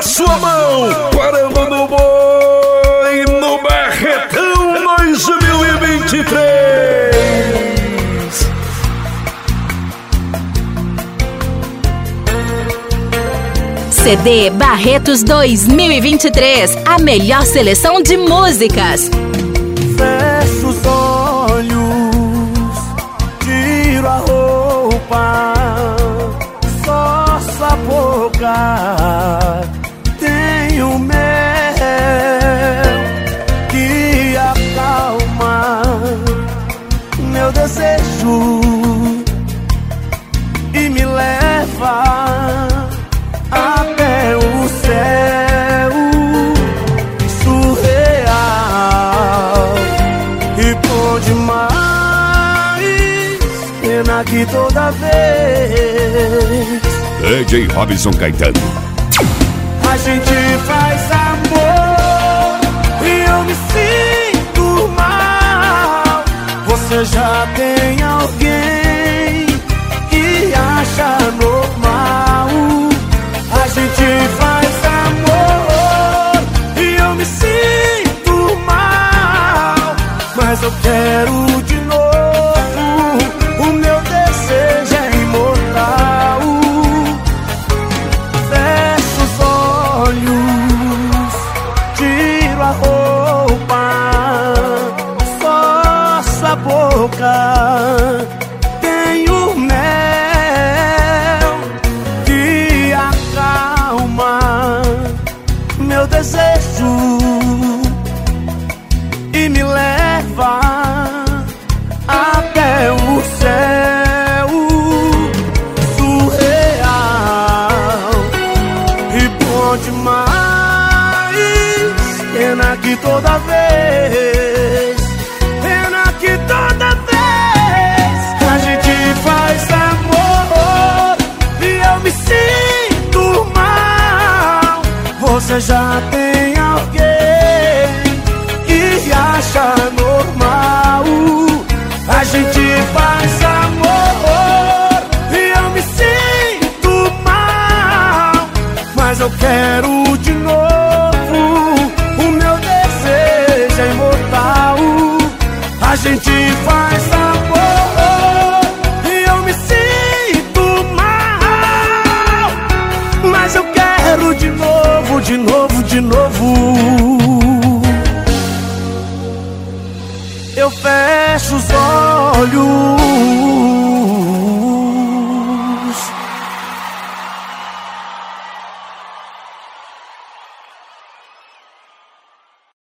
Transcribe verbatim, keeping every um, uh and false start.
sua mão, parando no boi no Barretão dois mil e vinte e três. C D Barretos dois mil e vinte e três, a melhor seleção de músicas. Fecho os olhos, tiro a roupa, só sua boca tenho mel que acalma meu desejo e me leva até o céu surreal. E bom demais, pena que toda vez D J Robson Caetano. a gente faz amor e eu me sinto mal. Você já tem alguém que acha normal. A gente faz amor e eu me sinto mal, mas eu quero de novo. O meu desejo é imortal. Fecho os olhos, tiro a roupa, só sua boca tenho mel que acalma meu desejo e me leva até o céu surreal. E bom demais, pena que toda vez, pena que toda vez a gente faz amor e eu me sinto mal. Você já tem alguém que acha normal. A gente faz amor e eu me sinto mal, mas eu quero de novo. O meu desejo é imortal. A gente faz amor e eu me sinto mal, mas eu quero de novo, de novo, de novo. Eu fecho os olhos,